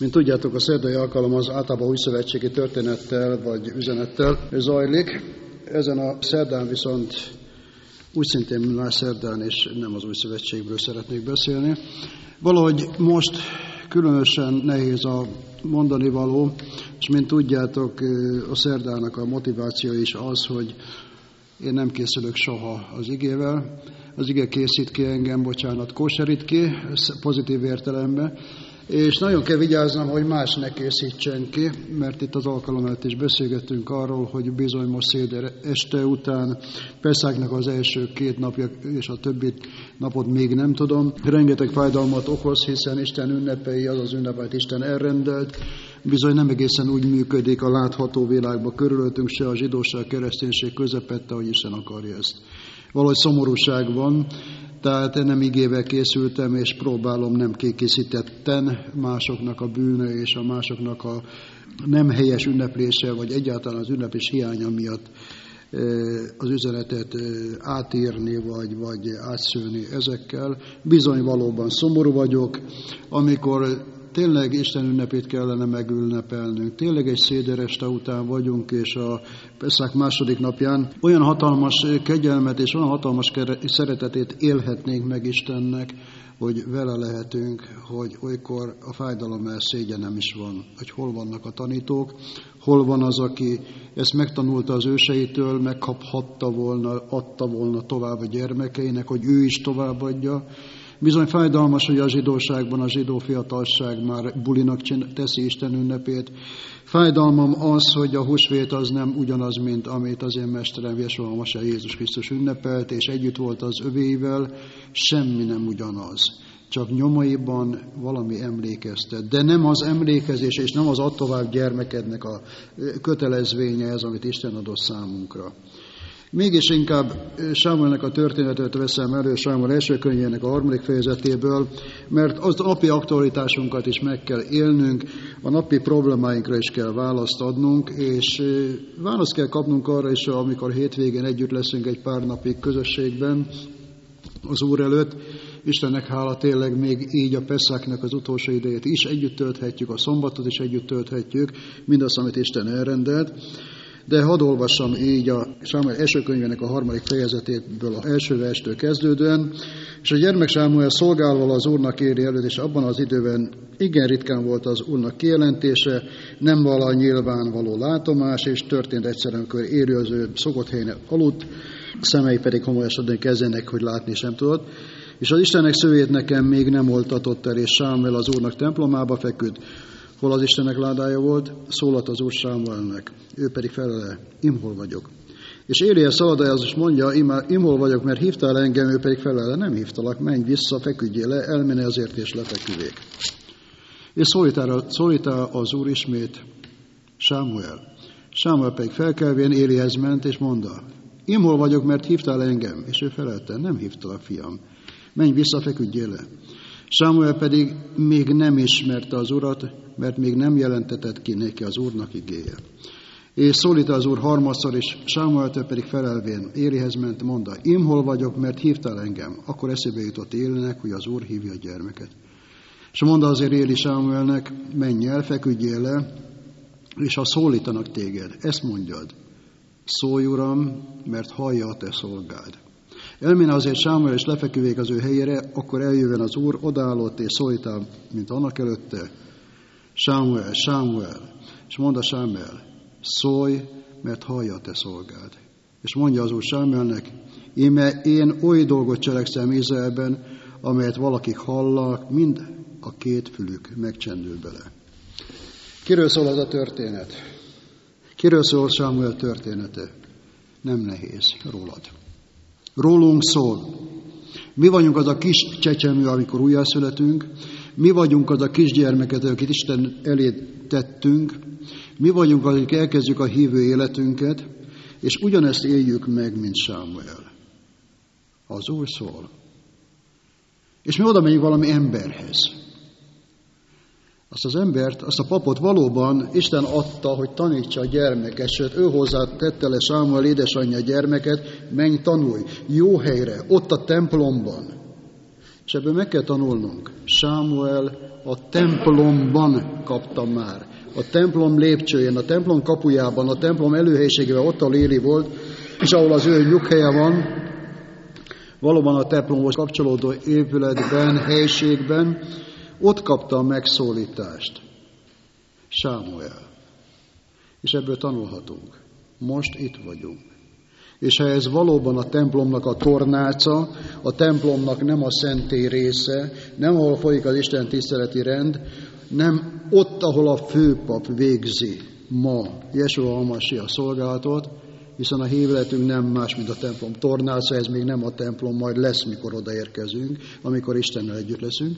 Mint tudjátok, a szerdai alkalom az általában újszövetségi történettel vagy üzenettel zajlik. Ezen a szerdán viszont úgy szintén más szerdán, és nem az újszövetségből szeretnék beszélni. Valahogy most különösen nehéz a mondani való, és mint tudjátok, a szerdának a motiváció is az, hogy én nem készülök soha az igével. Az ige készít ki engem, kóserít ki, pozitív értelemben, és nagyon kell vigyáznom, hogy más ne készítsen ki, mert itt az alkalom előtt is beszélgettünk arról, hogy bizony most széder este után, Peszáknak az első 2 napja, és a többi napot még nem tudom, rengeteg fájdalmat okoz, hiszen Isten ünnepei, az az ünnep, amit Isten elrendelt, bizony nem egészen úgy működik a látható világban körülöttünk, se a zsidóság, kereszténység közepette, hogy Isten akarja ezt. Valahogy szomorúság van, tehát nem igével készültem, és próbálom nem kikészítetten másoknak a bűne és a másoknak a nem helyes ünneplése, vagy egyáltalán az ünneplés hiánya miatt az üzenetet átírni, vagy átszőni ezekkel. Bizony valóban szomorú vagyok, amikor tényleg Isten ünnepét kellene megünnepelnünk. Tényleg egy szédereste után vagyunk, és a Peszák második napján olyan hatalmas kegyelmet és olyan hatalmas szeretetét élhetnénk meg Istennek, hogy vele lehetünk, hogy olykor a fájdalom szégyenem is van, hogy hol vannak a tanítók, hol van az, aki ezt megtanulta az őseitől, megkaphatta volna, adta volna tovább a gyermekeinek, hogy ő is továbbadja. Bizony fájdalmas, hogy a zsidóságban a zsidó fiatalság már bulinak teszi Isten ünnepét. Fájdalmam az, hogy a húsvét az nem ugyanaz, mint amit az én mesterem Jesúa Hamasiach Jézus Krisztus ünnepelt, és együtt volt az övéivel, semmi nem ugyanaz. Csak nyomaiban valami emlékeztet. De nem az emlékezés, és nem az add tovább gyermekednek a kötelezvénye ez, amit Isten adott számunkra. Mégis inkább Sámuelnek a történetet veszem elő, Sámuel első könyvének a 3. fejezetéből, mert az napi aktualitásunkat is meg kell élnünk, a napi problémáinkra is kell választ adnunk, és választ kell kapnunk arra is, amikor hétvégén együtt leszünk egy pár napig közösségben az Úr előtt. Istennek hála, tényleg még így a Peszáknak az utolsó idejét is együtt tölthetjük, a szombatot is együtt tölthetjük, mindazt, amit Isten elrendelt. De hadd olvassam így a Sámuel első könyvének a 3. fejezetéből, az első verstől kezdődően. És a gyermek Sámuel szolgálval az Úrnak éri előtt, és abban az időben igen ritkán volt az Úrnak kijelentése, nem vala nyilvánvaló látomás, és történt egyszerűen, amikor érő az ő szokott helyen aludt, szemei pedig homolyosodni kezdenek, hogy látni sem tudott. És az Istennek szövét nekem még nem oltatott el, és Sámuel az Úrnak templomába feküdt, hol az Istennek ládája volt, szólalt az Úr Sámuelnek. Ő pedig felele, hol vagyok. És Éliás szaladája az is mondja, hol vagyok, mert hívtál engem, ő pedig felele, nem hívtalak, menj vissza, feküdjél le, elmenj azért, és lefeküdjék. És szólítál az Úr ismét Sámuel. Sámuel pedig felkelvén Éliás ment, és mondta, hol vagyok, mert hívtál engem. És ő felelte, nem hívtalak, fiam, menj vissza, feküdjél le. Sámuel pedig még nem ismerte az Urat, mert még nem jelentetett ki neki az Úrnak igéje. És szólítta az Úr harmadszor, és Sámueltől pedig felelvén Élihez ment, mondta, hol vagyok, mert hívtál engem. Akkor eszébe jutott Élinek, hogy az Úr hívja a gyermeket. És mondta azért Éli Sámuelnek, menj el, feküdjél le, és ha szólítanak téged, ezt mondjad, szólj, Uram, mert hallja a te szolgád. Elméne azért Sámuel, és lefeküdjék az ő helyére, akkor eljövően az Úr odaállott, és szólítál, mint annak előtte, Sámuel, Sámuel, és mondta Sámuel, szólj, mert hallja a te szolgád. És mondja az Úr Sámuelnek, íme én oly dolgot cselekszem Izraelben, amelyet valakik hallanak, mind a 2 fülük megcsendül bele. Kiről szól az a történet? Kiről szól Sámuel története? Nem nehéz, rólad. Rólunk szól. Mi vagyunk az a kis csecsemő, amikor újjászületünk, mi vagyunk az a kisgyermeket, akit Isten elé tettünk, mi vagyunk, akik elkezdjük a hívő életünket, és ugyanezt éljük meg, mint Sámuel. Az Úr szól. És mi oda megyünk valami emberhez. Azt az embert, azt a papot valóban Isten adta, hogy tanítsa a gyermeket, sőt, ő hozzá tette le Sámuel édesanyja gyermeket, menj tanulj, jó helyre, ott a templomban. És ebből meg kell tanulnunk. Sámuel a templomban kapta már. A templom lépcsőjén, a templom kapujában, a templom előhelyiségében, ott a Éli volt, és ahol az ő nyughelye van, valóban a templomhoz kapcsolódó épületben, helyiségben, ott kapta a megszólítást. Sámuel. És ebből tanulhatunk. Most itt vagyunk. És ha ez valóban a templomnak a tornáca, a templomnak nem a szentély része, nem ahol folyik az Isten tiszteleti rend, nem ott, ahol a főpap végzi ma Jesua HaMasiach szolgálatot, hiszen a hívletünk nem más, mint a templom tornáca, ez még nem a templom, majd lesz, mikor odaérkezünk, amikor Istennel együtt leszünk,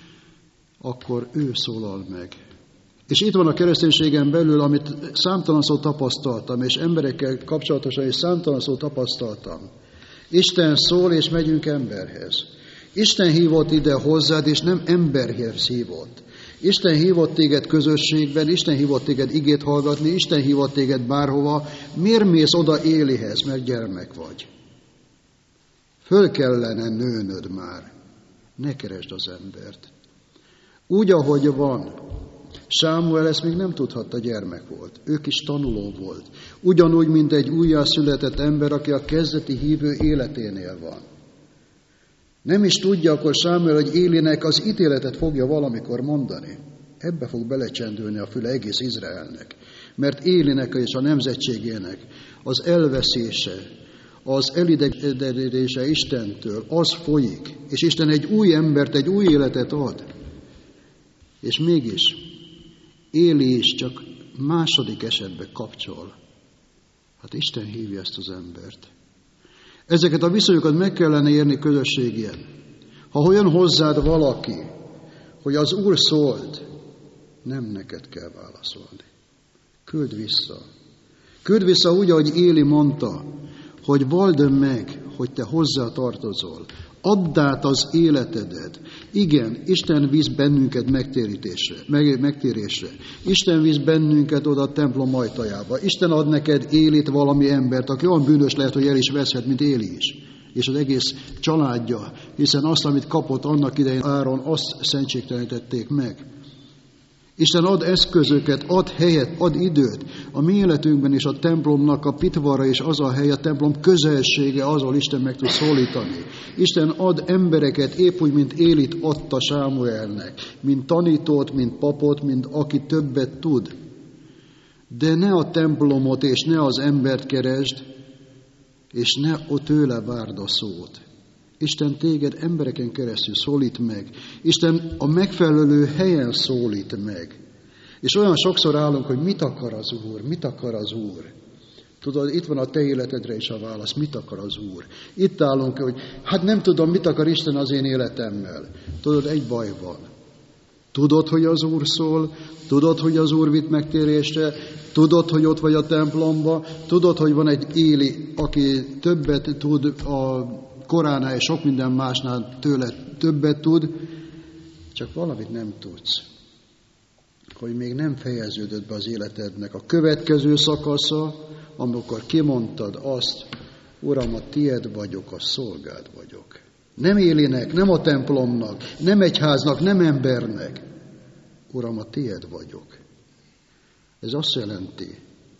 akkor ő szólal meg. És itt van a kereszténységen belül, amit számtalanszor tapasztaltam, és emberekkel kapcsolatosan is számtalanszor tapasztaltam. Isten szól, és megyünk emberhez. Isten hívott ide hozzád, és nem emberhez hívott. Isten hívott téged közösségben, Isten hívott téged igét hallgatni, Isten hívott téged bárhova. Miért mész oda Élihez, mert gyermek vagy? Föl kellene nőnöd már. Ne keresd az embert. Úgy, ahogy van. Sámuel ezt még nem tudhatta, gyermek volt. Ők is tanuló volt. Ugyanúgy, mint egy újjászületett ember, aki a kezdeti hívő életénél van. Nem is tudja akkor Sámuel, hogy Élinek az ítéletet fogja valamikor mondani. Ebbe fog belecsendülni a füle egész Izraelnek. Mert Élinek és a nemzetségének az elveszése, az elidegenése Istentől, az folyik. És Isten egy új embert, egy új életet ad. És mégis Éli is csak második esetben kapcsol. Hát Isten hívja ezt az embert. Ezeket a viszonyokat meg kellene érni közösségien. Ha olyan hozzád valaki, hogy az Úr szólt, nem neked kell válaszolni. Küld vissza. Küld vissza úgy, ahogy Éli mondta, hogy vald meg, hogy te hozzá tartozol. Add át az életedet. Igen, Isten visz bennünket megtérésre. Isten visz bennünket oda a templom ajtajába. Isten ad neked Élit, valami embert, aki olyan bűnös lehet, hogy el is veszhet, mint Éli is. És az egész családja, hiszen azt, amit kapott annak idején Áron, azt szentségtelenítették meg. Isten ad eszközöket, ad helyet, ad időt. A mi életünkben is a templomnak a pitvara és az a hely, a templom közelsége, azon Isten meg tud szólítani. Isten ad embereket, épp úgy, mint Élit adta Sámuelnek, mint tanítót, mint papot, mint aki többet tud. De ne a templomot és ne az embert keresd, és ne tőle várd a szót. Isten téged embereken keresztül szólít meg. Isten a megfelelő helyen szólít meg. És olyan sokszor állunk, hogy mit akar az Úr, mit akar az Úr. Tudod, itt van a te életedre is a válasz, mit akar az Úr. Itt állunk, hogy hát nem tudom, mit akar Isten az én életemmel. Tudod, egy baj van. Tudod, hogy az Úr szól, tudod, hogy az Úr vitt megtérésre, tudod, hogy ott vagy a templomba, tudod, hogy van egy Éli, aki többet tud a koránál és sok minden másnál tőle többet tud, csak valamit nem tudsz, hogy még nem fejeződött be az életednek a következő szakasza, amikor kimondtad azt, Uram, a tied vagyok, a szolgád vagyok. Nem Élinek, nem a templomnak, nem egyháznak, nem embernek. Uram, a tied vagyok. Ez azt jelenti,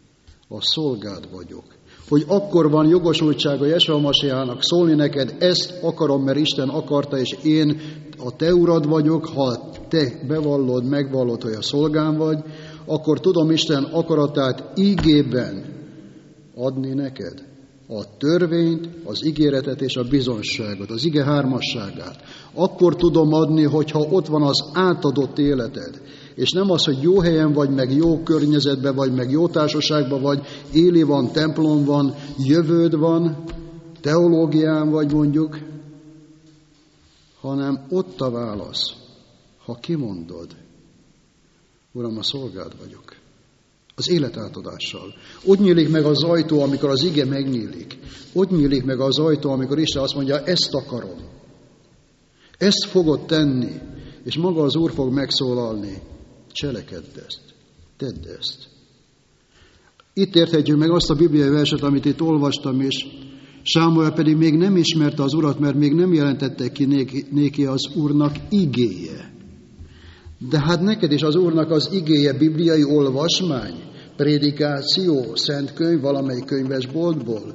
a szolgád vagyok. Hogy akkor van jogosultsága Jesua HaMasiachnak szólni neked, ezt akarom, mert Isten akarta, és én a te urad vagyok, ha te bevallod, megvallod, hogy a szolgám vagy, akkor tudom Isten akaratát ígében adni neked. A törvényt, az ígéretet és a bizonságot, az ige hármasságát. Akkor tudom adni, hogyha ott van az átadott életed. És nem az, hogy jó helyen vagy, meg jó környezetben vagy, meg jó társaságban vagy, Éli van, templom van, jövőd van, teológián vagy mondjuk, hanem ott a válasz, ha kimondod, Uram, a szolgád vagyok. Az életátadással. Ott nyílik meg az ajtó, amikor az ige megnyílik. Ott nyílik meg az ajtó, amikor Isten azt mondja, ezt akarom. Ezt fogod tenni, és maga az Úr fog megszólalni. Cselekedd ezt. Tedd ezt. Itt érthetjük meg azt a bibliai verset, amit itt olvastam is, Sámuel pedig még nem ismerte az Urat, mert még nem jelentette ki néki az Úrnak igéje. De hát neked is az Úrnak az igéje bibliai olvasmány, prédikáció, szent könyv valamelyik könyvesboltból.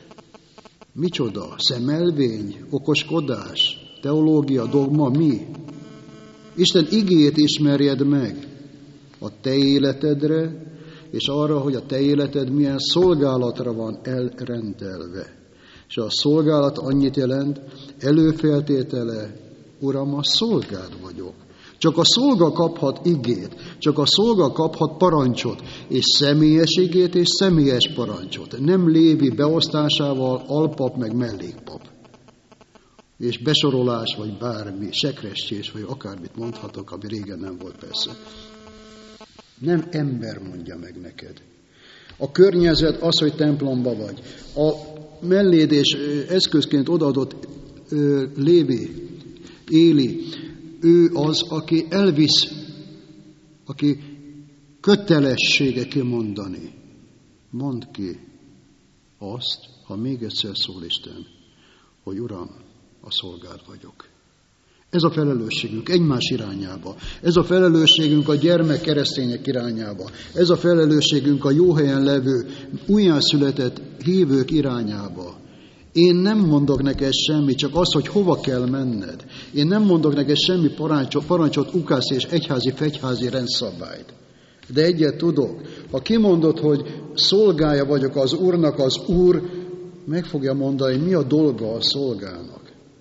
Micsoda? Szemelvény, okoskodás, teológia, dogma, mi? Isten igéjét ismerjed meg a te életedre, és arra, hogy a te életed milyen szolgálatra van elrendelve. És a szolgálat annyit jelent, előfeltétele, Uram, a szolgád vagyok. Csak a szolga kaphat igét, csak a szolga kaphat parancsot, és személyes igét, és személyes parancsot. Nem Lévi beosztásával alpap, meg mellékpap. És besorolás, vagy bármi, sekrestés, vagy akármit mondhatok, ami régen nem volt persze. Nem ember mondja meg neked. A környezet az, hogy templomba vagy. A melléd és eszközként odaadott Lévi, Éli, ő az, aki elvisz, aki kötelessége kimondani. Mondd ki azt, ha még egyszer szól Isten, hogy Uram, a szolgád vagyok. Ez a felelősségünk egymás irányába. Ez a felelősségünk a gyermek keresztények irányába. Ez a felelősségünk a jó helyen levő, újjászületett hívők irányába. Én nem mondok neked semmi, csak az, hogy hova kell menned. Én nem mondok neked semmi parancsot, ukász és egyházi-fegyházi rendszabályt. De egyet tudok, ha kimondod, hogy szolgája vagyok az Úrnak, az Úr meg fogja mondani, mi a dolga a szolgának.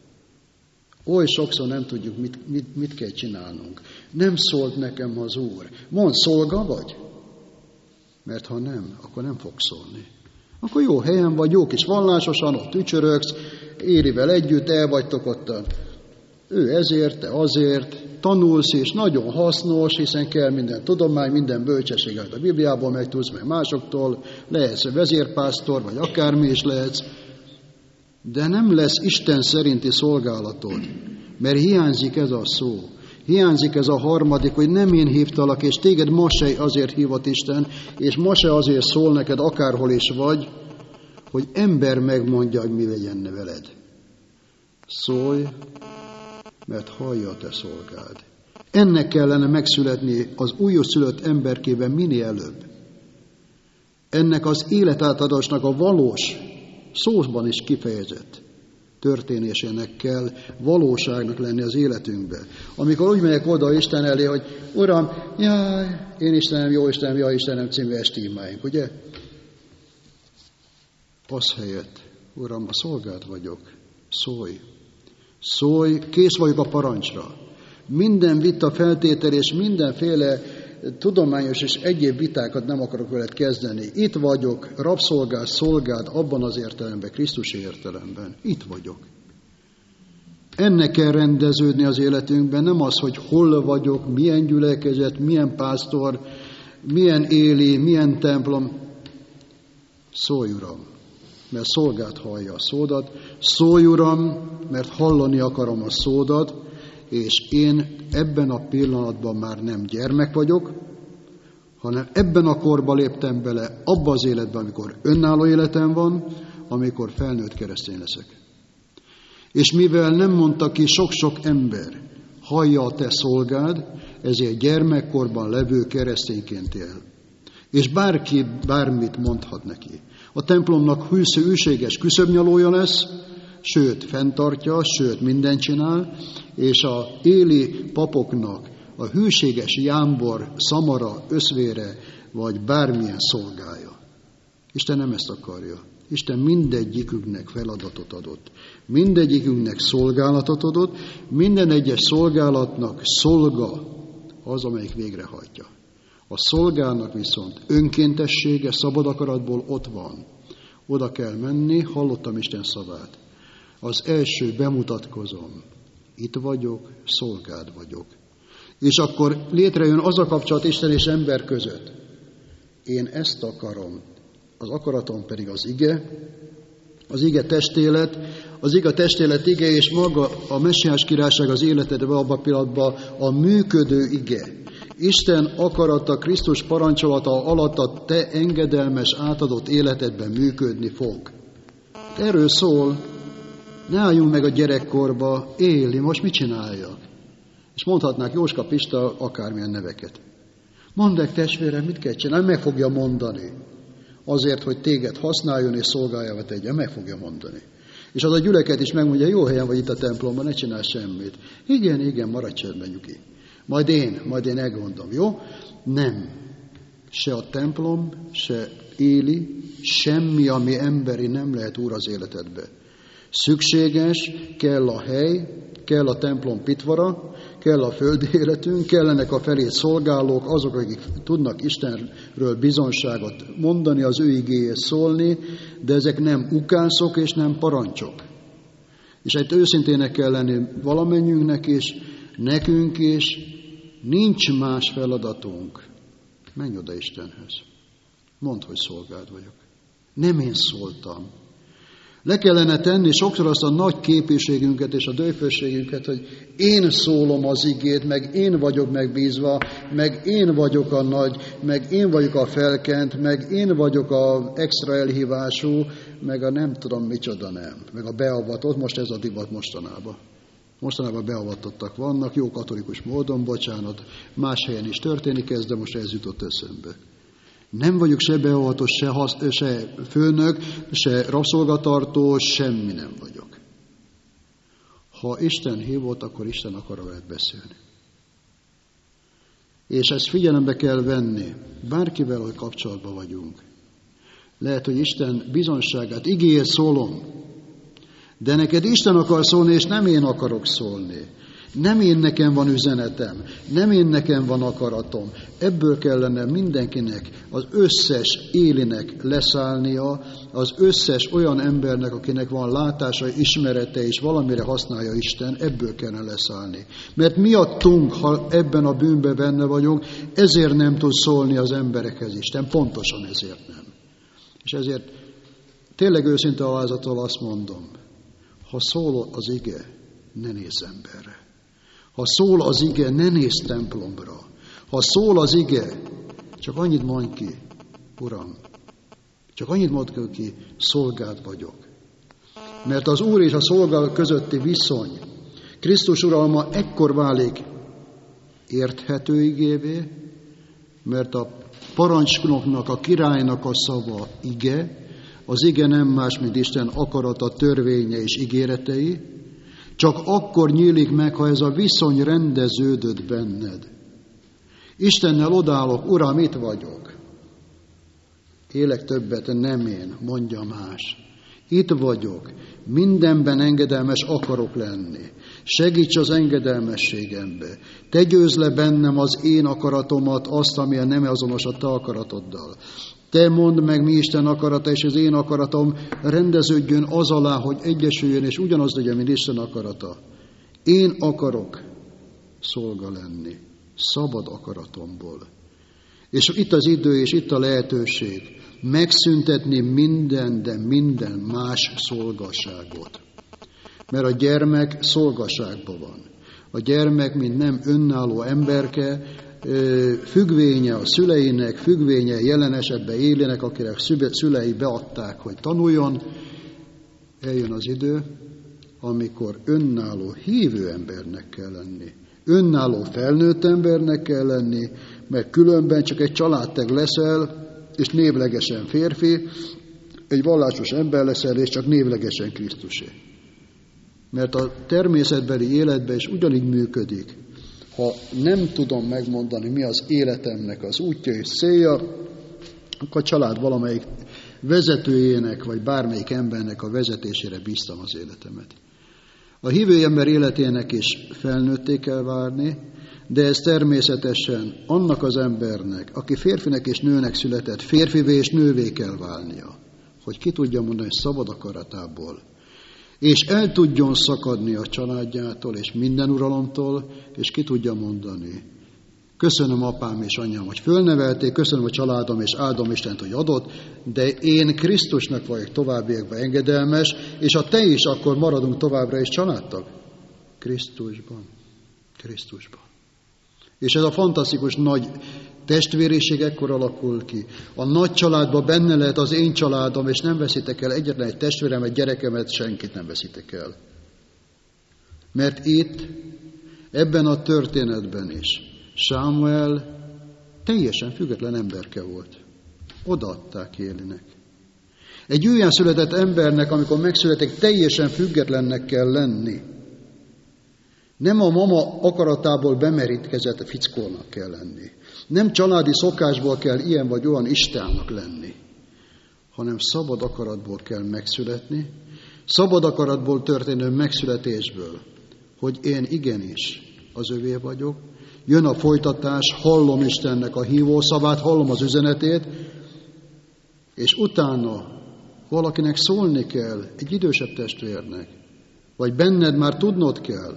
Oly sokszor nem tudjuk, mit kell csinálnunk. Nem szólt nekem az Úr. Mondd, szolga vagy? Mert ha nem, akkor nem fog szólni. Akkor jó helyen vagy, jó kis vallásosan, ott ücsörögsz, Érivel együtt elvagytok ottan. Ő ezért, te azért, tanulsz, és nagyon hasznos, hiszen kell minden tudomány, minden bölcsességet a Bibliából megtudsz, meg másoktól, lehetsz vezérpásztor, vagy akármi is lehetsz, de nem lesz Isten szerinti szolgálatod, mert hiányzik ez a szó. Hiányzik ez a harmadik, hogy nem én hívtalak, és téged ma se azért hívott Isten, és ma se azért szól neked, akárhol is vagy, hogy ember megmondja, hogy mi legyen veled. Szólj, mert hallja a te szolgád. Ennek kellene megszületni az újjászülött emberkében minél előbb. Ennek az életátadásnak a valós, szóban is kifejezett történésének kell valóságnak lenni az életünkben. Amikor úgy megyek oda Isten elé, hogy Uram, jaj, én Istenem, jó Istenem, jaj Istenem című estímáink, ugye? Az helyett, Uram, a szolgád vagyok, szólj. Szólj, kész vagyok a parancsra. Minden vita feltétel és mindenféle tudományos és egyéb vitákat nem akarok veled kezdeni. Itt vagyok, rabszolgád, szolgád, abban az értelemben, Krisztusi értelemben. Itt vagyok. Ennek kell rendeződni az életünkben, nem az, hogy hol vagyok, milyen gyülekezet, milyen pásztor, milyen Éli, milyen templom. Szólj, Uram, mert szolgád hallja a szódat. Szólj, Uram, mert hallani akarom a szódat, és én ebben a pillanatban már nem gyermek vagyok, hanem ebben a korban léptem bele, abba az életben, amikor önálló életem van, amikor felnőtt keresztény leszek. És mivel nem mondta ki sok-sok ember, hallja a te szolgád, ezért gyermekkorban levő keresztényként él. És bárki bármit mondhat neki. A templomnak hűséges küszöbnyalója lesz, sőt, fenntartja, sőt, mindent csinál, és a éli papoknak a hűséges jámbor, szamara, összvére, vagy bármilyen szolgája. Isten nem ezt akarja. Isten mindegyikünknek feladatot adott. Mindegyikünknek szolgálatot adott, minden egyes szolgálatnak szolga az, amelyik végrehajtja. A szolgának viszont önkéntessége, szabad akaratból ott van. Oda kell menni, hallottam Isten szavát. Az első bemutatkozom. Itt vagyok, szolgád vagyok. És akkor létrejön az a kapcsolat Isten és ember között. Én ezt akarom, az akaratom pedig az ige testélet, az ige testélet ige, és maga a messiás királyság az életedben abban a pillanatban a működő ige. Isten akarata, Krisztus parancsolata alatt a te engedelmes, átadott életedben működni fog. Erről szól, ne álljunk meg a gyerekkorba, éli, most mit csináljak? És mondhatnák Jóska, Pista akármilyen neveket. Mondd meg, testvérem, mit kell csinálni? Meg fogja mondani. Azért, hogy téged használjon és szolgáljává tegye, meg fogja mondani. És az a gyüleket is megmondja, jó helyen vagy itt a templomban, ne csinálj semmit. Igen, maradj csendben, nyugi. Majd én elgondolom, jó? Nem. Se a templom, se Éli, semmi, ami emberi nem lehet úr az életedbe. Szükséges, kell a hely, kell a templom pitvara, kell a földi életünk, kellenek a felét szolgálók, azok, akik tudnak Istenről bizonságot mondani, az ő igéhez szólni, de ezek nem ukánszok és nem parancsok. És egy őszintének kell lenni valamennyiünknek is, nekünk is, nincs más feladatunk. Menj oda Istenhez. Mondd, hogy szolgád vagyok. Nem én szóltam. Le kellene tenni sokszor azt a nagy képviségünket és a dőfőségünket, hogy én szólom az igét, meg én vagyok megbízva, meg én vagyok a nagy, meg én vagyok a felkent, meg én vagyok a extra elhívású, meg a nem tudom micsoda nem, meg a beavatott, most ez a divat mostanában. Mostanában beavatottak vannak, jó katolikus módon, bocsánat, más helyen is történik ez, de most ez jutott eszembe. Nem vagyok se beavatott, se főnök, se rabszolgatartó, semmi nem vagyok. Ha Isten hívott, akkor Isten akar veled beszélni. És ezt figyelembe kell venni, bárkivel, hogy kapcsolatban vagyunk. Lehet, hogy Isten bizonságát, igéhez szólom, de neked Isten akar szólni, és nem én akarok szólni. Nem én nekem van üzenetem, nem én nekem van akaratom. Ebből kellene mindenkinek, az összes Élinek leszállnia, az összes olyan embernek, akinek van látása, ismerete és valamire használja Isten, ebből kellene leszállni. Mert miattunk, ha ebben a bűnben benne vagyunk, ezért nem tud szólni az emberekhez Isten, pontosan ezért nem. És ezért tényleg őszinte alázattal azt mondom, ha szól az ige, ne nézz emberre. Ha szól az ige, ne nézz templomra. Ha szól az ige, csak annyit mondj ki, Uram, csak annyit mondd ki, szolgád vagyok. Mert az Úr és a szolga közötti viszony, Krisztus uralma ekkor válik érthető igévé, mert a parancsnoknak, a királynak a szava ige, az ige nem más, mint Isten akarata, törvénye és ígéretei, csak akkor nyílik meg, ha ez a viszony rendeződött benned. Istennel odállok, Uram, itt vagyok. Élek többet, nem én, mondja más. Itt vagyok, mindenben engedelmes akarok lenni. Segíts az engedelmességembe. Te győzd le bennem az én akaratomat, azt, ami nem azonos a te akaratoddal. Te mondd meg, mi Isten akarata, és az én akaratom rendeződjön az alá, hogy egyesüljön, és ugyanaz legyen, mint Isten akarata. Én akarok szolga lenni, szabad akaratomból. És itt az idő, és itt a lehetőség megszüntetni minden, de minden más szolgaságot. Mert a gyermek szolgaságban van. A gyermek, mint nem önálló emberke, függvénye a szüleinek, függvénye jelen esetben Élinek, akinek szülei beadták, hogy tanuljon, eljön az idő, amikor önálló hívő embernek kell lenni. Önálló felnőtt embernek kell lenni, mert különben csak egy családtag leszel, és névlegesen férfi, egy vallásos ember leszel, és csak névlegesen Krisztusé. Mert a természetbeli életben is ugyanígy működik. Ha nem tudom megmondani, mi az életemnek az útja és célja, akkor a család valamelyik vezetőjének, vagy bármelyik embernek a vezetésére bíztam az életemet. A hívő ember életének is felnőtté kell várni, de ez természetesen annak az embernek, aki férfinek és nőnek született, férfivé és nővé kell válnia, hogy ki tudja mondani szabad akaratából, és el tudjon szakadni a családjától és minden uralomtól, és ki tudja mondani. Köszönöm apám és anyám, hogy fölnevelték, köszönöm a családom és áldom Istent, hogy adott, de én Krisztusnak vagyok továbbiakban engedelmes, és ha te is, akkor maradunk továbbra is családtag. Krisztusban. És ez a fantasztikus nagy testvériség ekkor alakul ki. A nagy családban benne lehet az én családom, és nem veszitek el egyetlen egy testvéremet, gyerekemet, senkit nem veszitek el. Mert itt, ebben a történetben is, Sámuel teljesen független emberke volt. Odaadták Élinek. Egy olyan született embernek, amikor megszületik, teljesen függetlennek kell lenni. Nem a mama akaratából bemerítkezett fickónak kell lenni. Nem családi szokásból kell ilyen vagy olyan istának lenni, hanem szabad akaratból kell megszületni, szabad akaratból történő megszületésből, hogy én igenis az övé vagyok, jön a folytatás, hallom Istennek a hívószavát, hallom az üzenetét, és utána valakinek szólni kell, egy idősebb testvérnek, vagy benned már tudnod kell.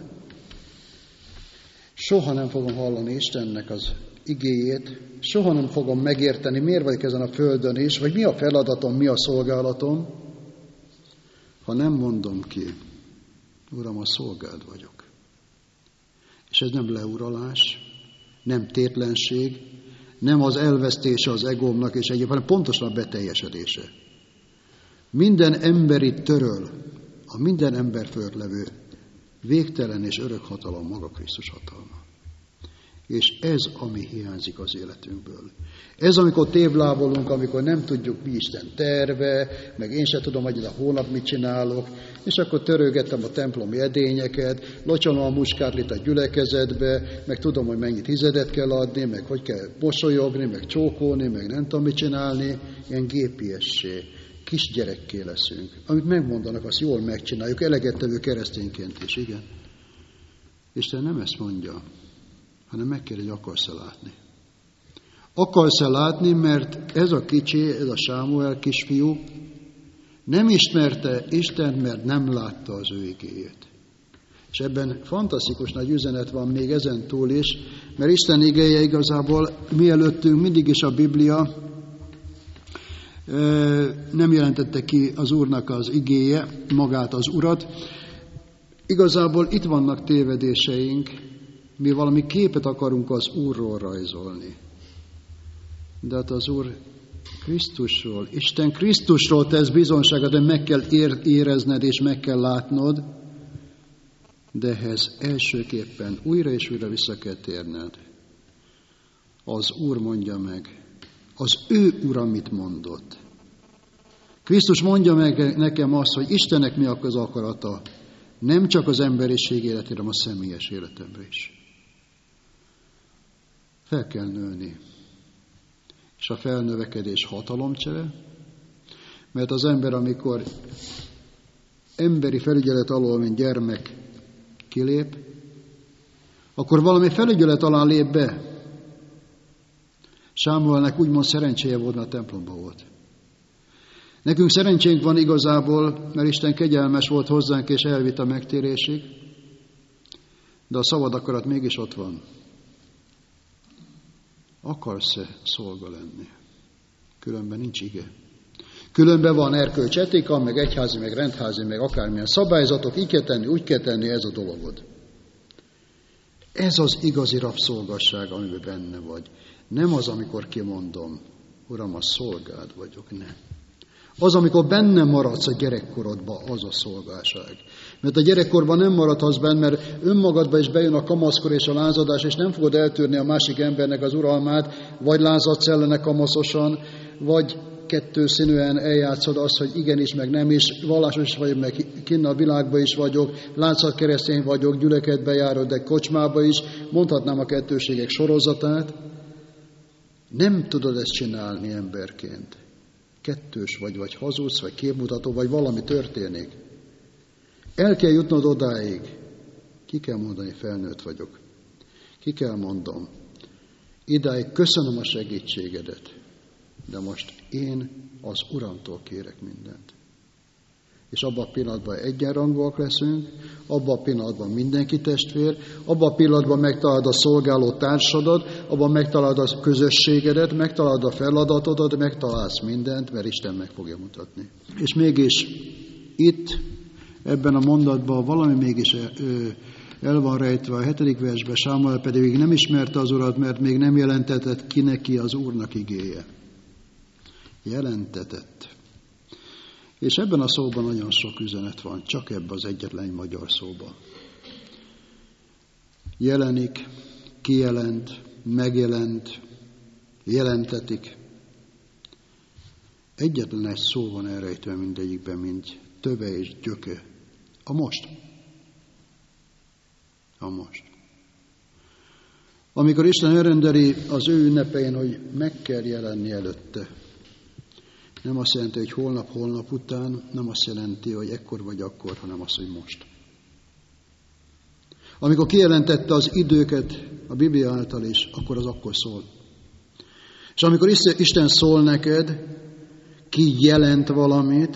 Soha nem fogom hallani Istennek az igéjét, soha nem fogom megérteni, miért vagyok ezen a földön is, vagy mi a feladatom, mi a szolgálatom, ha nem mondom ki, Uram, a szolgád vagyok. És ez nem leuralás, nem tétlenség, nem az elvesztése az egómnak és egyébként, hanem pontosan a beteljesedése. Minden emberi töröl, a minden ember fölött levő végtelen és örök hatalom maga Krisztus hatalma. És ez, ami hiányzik az életünkből. Ez, amikor tévlábolunk, amikor nem tudjuk, mi Isten terve, meg én sem tudom, hogy a hónap mit csinálok, és akkor törögettem a templomi edényeket, locsolom a muskátlit a gyülekezetbe, meg tudom, hogy mennyit hizedet kell adni, meg hogy kell mosolyogni, meg csókolni, meg nem tudom mit csinálni, ilyen gépiessé, kisgyerekké leszünk. Amit megmondanak, azt jól megcsináljuk, eleget tevő keresztényként is, igen. Isten nem ezt mondja, hanem megkérdezi, hogy akarsz-e látni. Akarsz-e látni, mert ez a kicsi, ez a Sámuel kisfiú nem ismerte Istent, mert nem látta az ő igéjét. És ebben fantasztikus nagy üzenet van még ezen túl is, mert Isten igéje igazából mielőttünk mindig is a Biblia nem jelentette ki az Úrnak az igéje, magát az Urat. Igazából itt vannak tévedéseink, mi valami képet akarunk az Úrról rajzolni. De hát az Úr Krisztusról, Isten Krisztusról tesz bizonyságot, de meg kell érezned és meg kell látnod, de ehhez elsőképpen újra és újra vissza kell térned. Az Úr mondja meg, az ő Ura mit mondott. Krisztus mondja meg nekem azt, hogy Istennek mi az akarata, nem csak az emberiség életére, hanem a személyes életemre is. Fel kell nőni. És a felnövekedés hatalomcsere, mert az ember, amikor emberi felügyelet alól, mint gyermek kilép, akkor valami felügyelet alá lép be. Sámuelnek úgymond szerencséje volt, mert a templomban volt. Nekünk szerencsénk van igazából, mert Isten kegyelmes volt hozzánk, és elvitt a megtérésig, de a szabad akarat mégis ott van. Akarsz-e szolga lenni? Különben nincs ige. Különben van erkölcs etika, meg egyházi, meg rendházi, meg akármilyen szabályzatok, így kell tenni, úgy kell tenni, ez a dologod. Ez az igazi rabszolgasság, amiben benne vagy. Nem az, amikor kimondom, Uram, a szolgád vagyok, nem. Az, amikor benne maradsz a gyerekkorodban, az a szolgálság. Mert a gyerekkorban nem maradhatsz benne, mert önmagadba is bejön a kamaszkor és a lázadás, és nem fogod eltűrni a másik embernek az uralmát, vagy lázadsz ellene kamaszosan, vagy kettőszínűen eljátszod azt, hogy igenis, meg nem is, vallásos is vagyok, meg kinn a világban is vagyok, látszat keresztény vagyok, gyülekezetbe járok, de kocsmába is, mondhatnám a kettőségek sorozatát. Nem tudod ezt csinálni emberként. Kettős vagy hazudsz, vagy képmutató, vagy valami történik. El kell jutnod odáig. Ki kell mondani, felnőtt vagyok. Ki kell mondom, idáig köszönöm a segítségedet, de most én az Uramtól kérek mindent. És abban a pillanatban egyenrangúak leszünk, abban a pillanatban mindenki testvér, abban a pillanatban megtalálod a szolgáló társadat, abban megtalálod a közösségedet, megtalálod a feladatodat, megtalálsz mindent, mert Isten meg fogja mutatni. És mégis itt, ebben a mondatban valami mégis El van rejtve a 7. versben, Sámuel pedig még nem ismerte az Urat, mert még nem jelentetett ki neki az Úrnak igéje. Jelentetett. És ebben a szóban nagyon sok üzenet van, csak ebben az egyetlen magyar szóban. Jelenik, kijelent, megjelent, jelentetik. Egyetlen egy szó van elrejtve mindegyikben, mint töve és gyöke. A most. A most. Amikor Isten elrendeli az ő ünnepein, hogy meg kell jelenni előtte. Nem azt jelenti, hogy holnap után, nem azt jelenti, hogy ekkor vagy akkor, hanem azt, hogy most. Amikor kijelentette az időket a Biblia által is, akkor az akkor szól. És amikor Isten szól neked, kijelent valamit,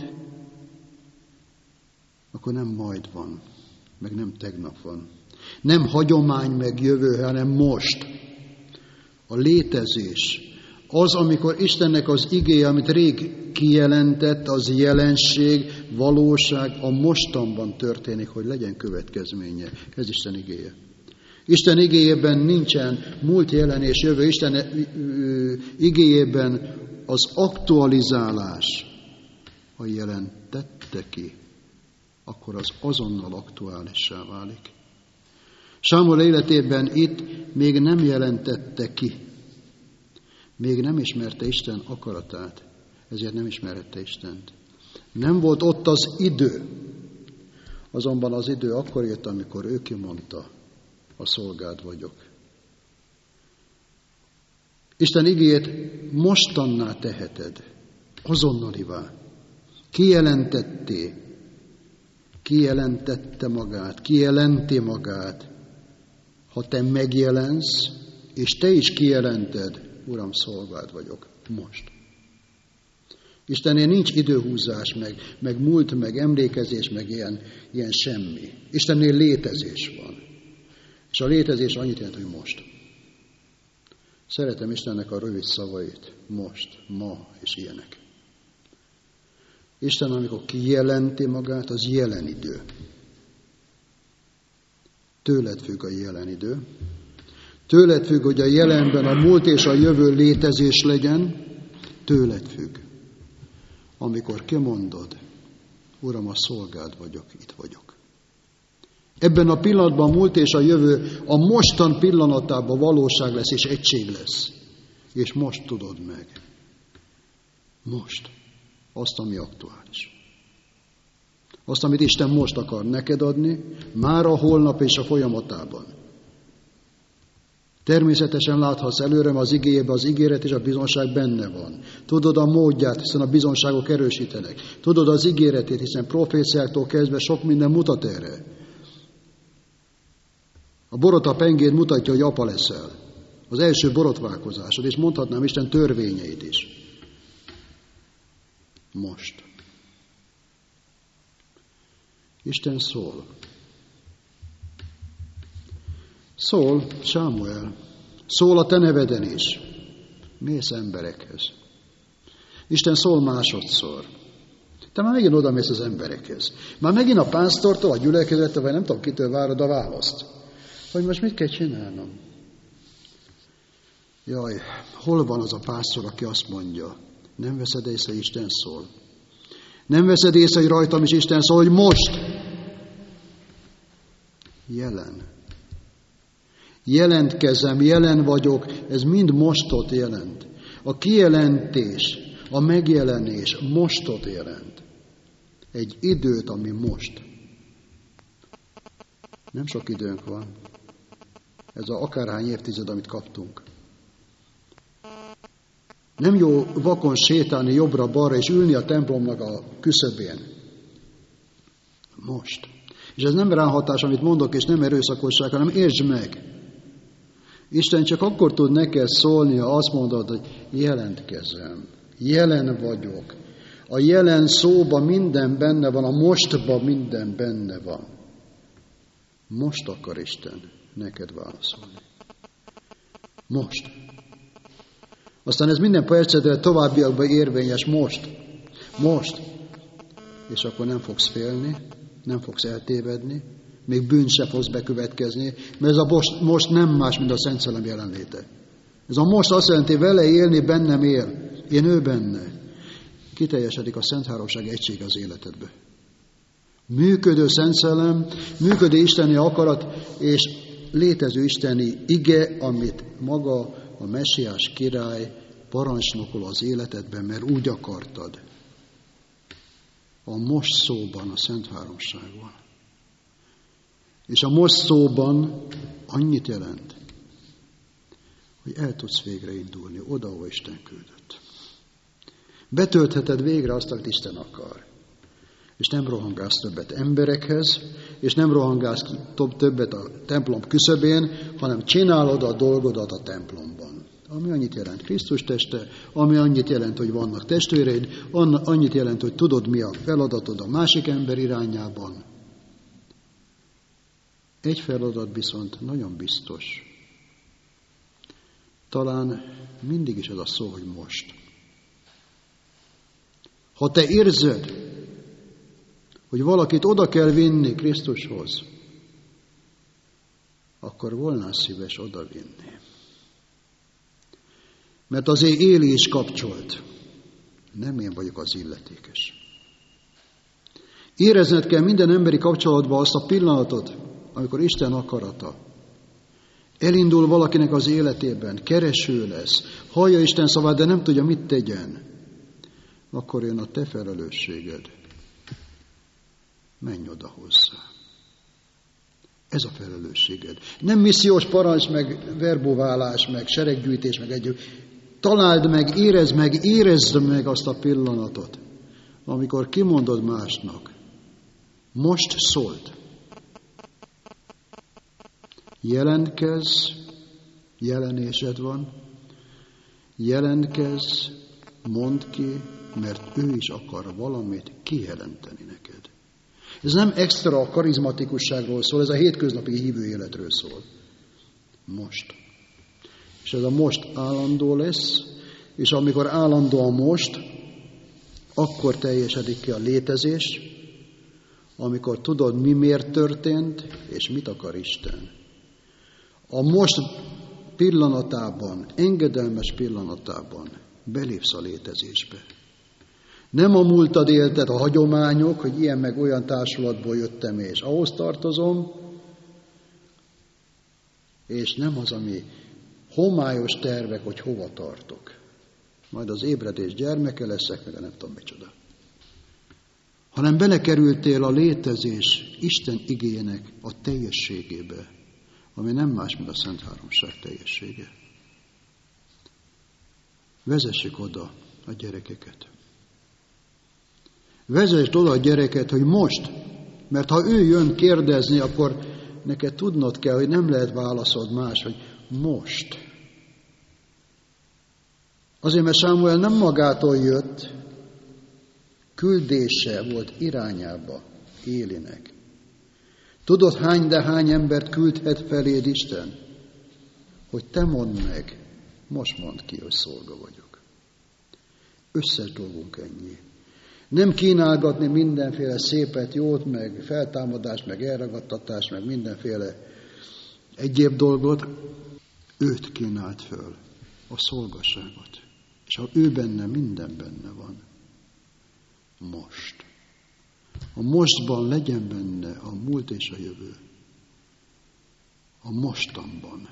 akkor nem majd van, meg nem tegnap van. Nem hagyomány meg jövő, hanem most. A létezés. Az, amikor Istennek az igéje, amit rég kijelentett, az jelenség, valóság a mostanban történik, hogy legyen következménye. Ez Isten igéje. Isten igéjében nincsen múlt, jelen és jövő. Isten igéjében az aktualizálás, ha jelentette ki, akkor az azonnal aktuálissá válik. Sámuel életében itt még nem jelentette ki. Még nem ismerte Isten akaratát, ezért nem ismerhette Istent. Nem volt ott az idő. Azonban az idő akkor jött, amikor ő kimondta, a szolgád vagyok. Isten igéjét mostanná teheted, azonnalivá. Kijelentette magát, kijelenti magát. Ha te megjelensz, és te is kijelented, Uram, szolgád vagyok, most. Istennél nincs időhúzás, meg múlt, meg emlékezés, meg ilyen semmi. Istennél létezés van. És a létezés annyit jelent, hogy most. Szeretem Istennek a rövid szavait. Most, ma és ilyenek. Isten, amikor kijelenti magát, az jelen idő. Tőled függ a jelen idő. Tőled függ, hogy a jelenben a múlt és a jövő létezés legyen. Tőled függ. Amikor kimondod, Uram, a szolgád vagyok, itt vagyok. Ebben a pillanatban a múlt és a jövő a mostan pillanatában valóság lesz és egység lesz. És most tudod meg. Most. Azt, ami aktuális. Azt, amit Isten most akar neked adni, már a holnap és a folyamatában. Természetesen láthatsz előre az igéjében, az ígéret és a bizonság benne van. Tudod a módját, hiszen a bizonságok erősítenek. Tudod az ígéretét, hiszen proféciáktól kezdve sok minden mutat erre. A borota pengéd mutatja, hogy apa leszel. Az első borotválkozásod, és mondhatnám Isten törvényeit is. Most. Isten szól. Szól Sámuel. Szól a te neveden is. Mész emberekhez. Isten szól másodszor. Te már megint oda mész az emberekhez. Már megint a pásztortól, a gyülekezettől, vagy nem tudom kitől várod a választ. Hogy most mit kell csinálnom? Jaj, hol van az a pásztor, aki azt mondja, nem veszed észre, Isten szól. Nem veszed észre, hogy rajtam is Isten szól, hogy most. Jelen. Jelentkezem, jelen vagyok, ez mind mostot jelent. A kijelentés, a megjelenés mostot jelent. Egy időt, ami most. Nem sok időnk van. Ez a akárhány évtized, amit kaptunk. Nem jó vakon sétálni jobbra-balra és ülni a templomnak a küszöbén. Most. És ez nem ráhatás, amit mondok, és nem erőszakosság, hanem értsd meg. Isten csak akkor tud neked szólni, ha azt mondod, hogy jelentkezem, jelen vagyok. A jelen szóban minden benne van, a mostban minden benne van. Most akar Isten neked válaszolni. Most. Aztán ez minden percedre továbbiakban érvényes most. Most. És akkor nem fogsz félni, nem fogsz eltévedni, még bűn se fog bekövetkezni, mert ez a most nem más, mint a Szent Szellem jelenléte. Ez a most azt jelenti, vele élni, bennem él, én ő benne. Kiteljesedik a Szent Háromság egység az életedbe. Működő Szent Szellem, működő isteni akarat, és létező isteni ige, amit maga a messiás király parancsnokol az életedben, mert úgy akartad. A most szóban, a Szent Háromságban. És a most szóban annyit jelent, hogy el tudsz végre indulni oda, ahol Isten küldött. Betöltheted végre azt, amit Isten akar. És nem rohangálsz többet emberekhez, és nem rohangálsz többet a templom küszöbén, hanem csinálod a dolgodat a templomban. Ami annyit jelent Krisztus teste, ami annyit jelent, hogy vannak testvéreid, annyit jelent, hogy tudod, mi a feladatod a másik ember irányában. Egy feladat viszont nagyon biztos. Talán mindig is az a szó, hogy most. Ha te érzed, hogy valakit oda kell vinni Krisztushoz, akkor volnál szíves odavinni. Mert azért Éli is kapcsolt. Nem én vagyok az illetékes. Érezned kell minden emberi kapcsolatban azt a pillanatot, amikor Isten akarata elindul valakinek az életében, kereső lesz, hallja Isten szavát, de nem tudja, mit tegyen. Akkor jön a te felelősséged. Menj oda hozzá. Ez a felelősséged. Nem missziós parancs, meg verbóválás, meg sereggyűjtés, meg együtt. Találd meg, érezd meg azt a pillanatot, amikor kimondod másnak. Most szólt. Jelentkezz, jelenésed van. Jelentkezz, mondd ki, mert ő is akar valamit kijelenteni neked. Ez nem extra karizmatikusságról szól, ez a hétköznapi hívő életről szól. Most. És ez a most állandó lesz, és amikor állandó a most, akkor teljesedik ki a létezés, amikor tudod, mi miért történt, és mit akar Isten. A most pillanatában, engedelmes pillanatában belépsz a létezésbe. Nem a múltad élted, a hagyományok, hogy ilyen meg olyan társulatból jöttem, és ahhoz tartozom, és nem az, ami homályos tervek, hogy hova tartok. Majd az ébredés gyermeke leszek, meg nem tudom micsoda. Hanem belekerültél a létezés Isten igéjének a teljességébe, ami nem más, mint a Szent Háromság teljessége. Vezessük oda a gyerekeket. Vezesd oda a gyereket, hogy most, mert ha ő jön kérdezni, akkor neked tudnod kell, hogy nem lehet válaszolni más, hogy most. Azért, mert Sámuel nem magától jött, küldése volt irányába Élinek. Tudod, hány embert küldhet feléd Isten? Hogy te mondd meg, most mondd ki, hogy szolga vagyok. Összes dolgunk ennyi. Nem kínálgatni mindenféle szépet, jót, meg feltámadást, meg elragadtatást, meg mindenféle egyéb dolgot. Őt kínált föl, a szolgasságot. És ha ő benne, minden benne van. Most. A mostban legyen benne a múlt és a jövő. A mostanban.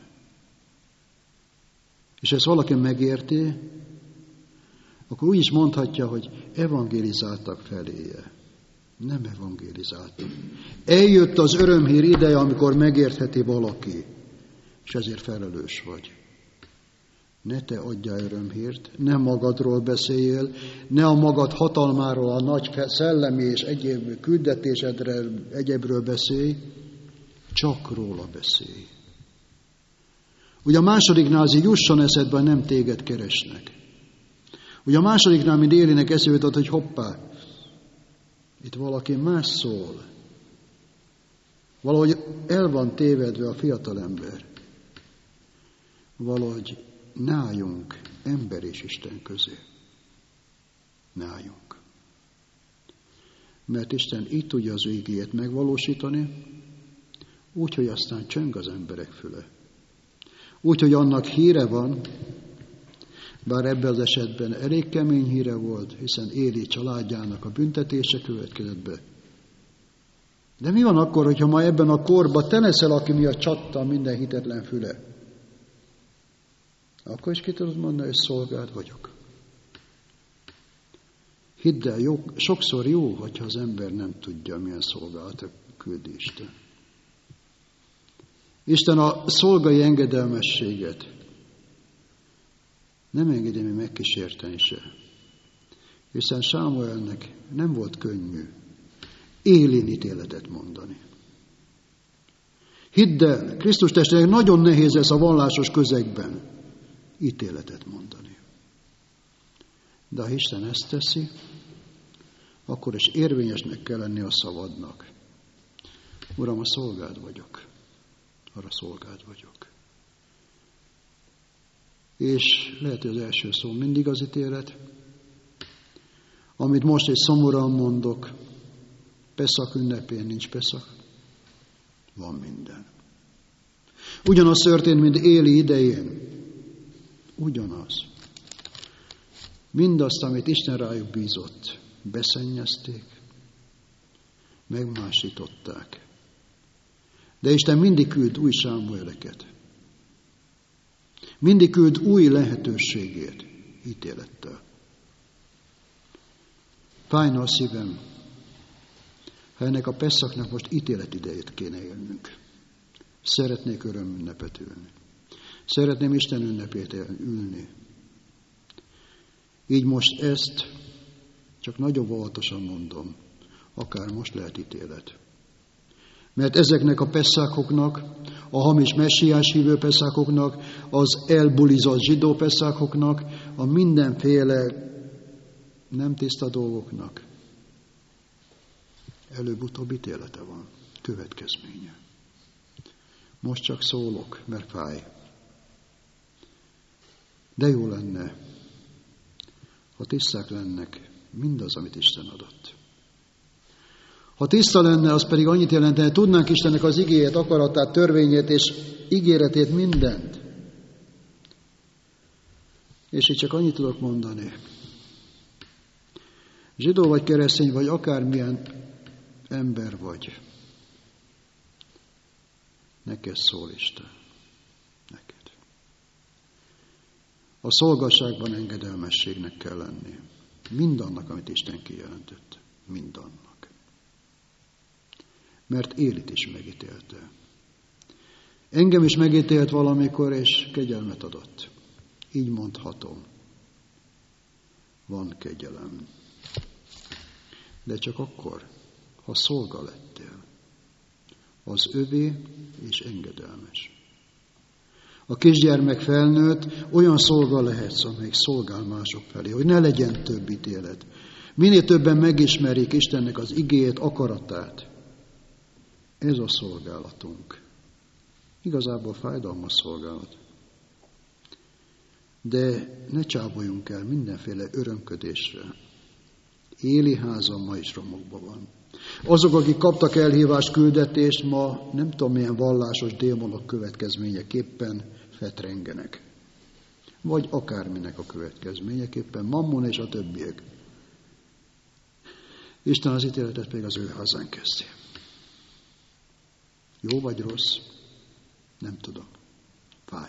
És ezt valaki megérti, akkor úgy is mondhatja, hogy evangélizáltak feléje. Nem evangélizáltak. Eljött az örömhír ideje, amikor megértheti valaki, és ezért felelős vagy. Ne te adjál örömhírt, ne magadról beszéljél, ne a magad hatalmáról, a nagy szellemi és egyéb küldetésedről, egyébről beszélj, csak róla beszélj. Ugye a másodiknál jusson eszedbe, nem téged keresnek. Ugye a másodiknál, mint Élinek eszébe jutott, hogy hoppá, itt valaki más szól. Valahogy el van tévedve a fiatalember. Valahogy ne álljunk ember és Isten közé. Ne álljunk. Mert Isten így tudja az ő igéjét megvalósítani, Úgy, hogy aztán csöng az emberek füle. Úgy, hogy annak híre van, bár ebben az esetben elég kemény híre volt, hiszen Éli családjának a büntetése következett be. De mi van akkor, hogyha ma ebben a korban te leszel, aki miatt csattan minden hitetlen füle? Akkor is ki tudod mondani, hogy szolgád vagyok. Hidd el, sokszor jó, hogyha az ember nem tudja, milyen szolgálatot küldi Isten. Isten a szolgai engedelmességet nem engedi még megkísérteni se. Hiszen Sámuelnek nem volt könnyű Élin ítéletet mondani. Hidd el, Krisztus testvének nagyon nehéz lesz a vallásos közegben ítéletet mondani. De ha Isten ezt teszi, akkor is érvényesnek kell lenni a szavadnak. Uram, a szolgád vagyok. Arra szolgád vagyok. És lehet, hogy az első szó mindig az ítélet, amit most egy szomorúan mondok, Peszach ünnepén nincs Peszach, van minden. Ugyanaz történt, mint Éli idején. Ugyanaz. Mindazt, amit Isten rájuk bízott, beszennyezték, megmásították. De Isten mindig küld új Sámueleket. Mindig küld új lehetőségét ítélettel. Fájna a szívem, ha ennek a Peszachnak most ítéletidejét kéne élnünk. Szeretnék örömünnepet ülni. Szeretném Isten ünnepét ülni. Így most ezt csak nagyobb óvatosan mondom, akár most lehet ítélet. Mert ezeknek a Peszachoknak, a hamis messiás hívő Peszachoknak, az elbulizott zsidó Peszachoknak, a mindenféle nem tiszta dolgoknak előbb-utóbb ítélete van, következménye. Most csak szólok, mert fáj. De jó lenne, ha tiszták lennek mindaz, amit Isten adott. Ha tiszta lenne, az pedig annyit jelentene, tudnánk Istennek az igéjét, akaratát, törvényét és ígéretét, mindent. És itt csak annyit tudok mondani. Zsidó vagy keresztény, vagy akármilyen ember vagy. Neked szól Isten. Neked. A szolgasságban engedelmességnek kell lenni. Mindannak, amit Isten kijelentett. Mindannak. Mert Élit is megítélte. Engem is megítélt valamikor, és kegyelmet adott. Így mondhatom. Van kegyelem. De csak akkor, ha szolga lettél. Az övé és engedelmes. A kisgyermek felnőtt, olyan szolga lehetsz, amelyik szolgál mások felé, hogy ne legyen több ítélet. Minél többen megismerik Istennek az igéjét, akaratát. Ez a szolgálatunk. Igazából fájdalmas szolgálat. De ne csáboljunk el mindenféle örömködésre. Éli háza ma is romokban van. Azok, akik kaptak elhívást, küldetést, ma nem tudom milyen vallásos démonok következményeképpen fetrengenek. Vagy akárminek a következményeképpen, Mammon és a többiek. Isten az ítéletet pedig az ő házán kezdi. Jó vagy rossz? Nem tudom. Fáj.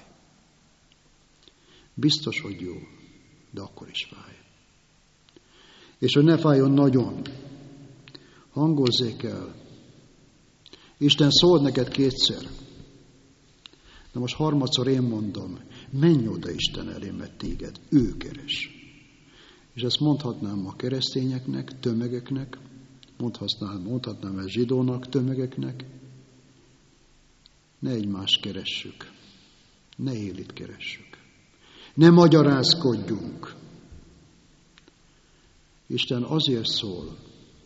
Biztos, hogy jó, de akkor is fáj. És hogy ne fájjon nagyon, hangozzék el. Isten szólt neked kétszer. De most harmadszor én mondom, menj oda Isten elé, mert téged ő keres. És ezt mondhatnám a keresztényeknek, tömegeknek, mondhatnám a zsidónak, tömegeknek. Ne egymást keressük. Ne Élit keressük. Ne magyarázkodjunk. Isten azért szól,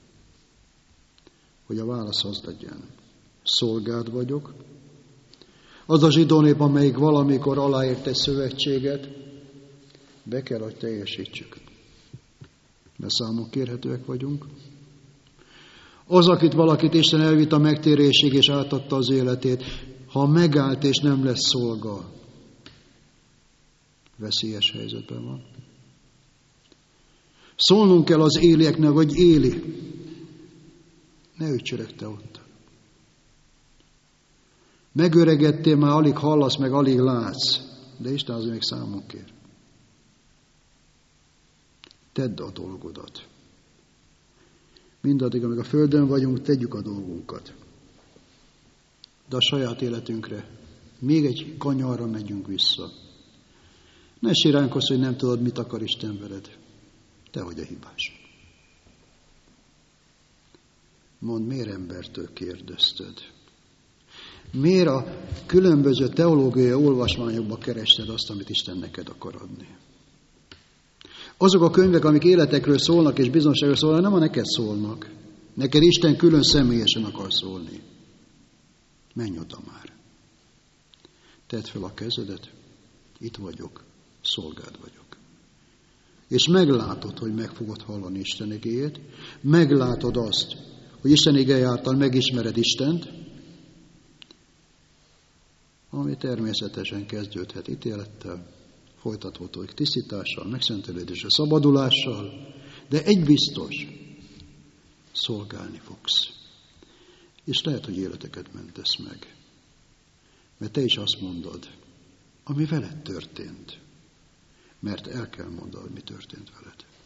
hogy a válasz az legyen. Szolgád vagyok. Az a zsidó nép, amelyik valamikor aláírt egy szövetséget, be kell, hogy teljesítsük. Mert számon kérhetőek vagyunk. Az, akit valakit Isten elvitt a megtérésig és átadta az életét, ha megállt és nem lesz szolga, veszélyes helyzetben van. Szólnunk kell az élieknek, hogy Éli, ne ücsörög te ott. Megöregedtél, már alig hallasz, meg alig látsz, de Isten azért még számon kér. Tedd a dolgodat. Mindaddig, amíg a földön vagyunk, tegyük a dolgunkat. De a saját életünkre még egy kanyarra megyünk vissza. Ne siránkozz, hogy nem tudod, mit akar Isten veled. Te vagy a hibás. Mondd, miért embertől kérdezted? Miért a különböző teológiai olvasmányokba kerested azt, amit Isten neked akar adni? Azok a könyvek, amik életekről szólnak és bizonságról szólnak, nem a neked szólnak. Neked Isten külön személyesen akar szólni. Menj oda már. Tedd fel a kezedet, itt vagyok, szolgád vagyok. És meglátod, hogy meg fogod hallani Isten igéjét, meglátod azt, hogy Isten igéje által megismered Istent, ami természetesen kezdődhet ítélettel, folytatódik tisztítással, megszentelődéssel, szabadulással, de egy biztos, szolgálni fogsz. És lehet, hogy életeket mentesz meg. Mert te is azt mondod, ami veled történt. Mert el kell mondanod, mi történt veled.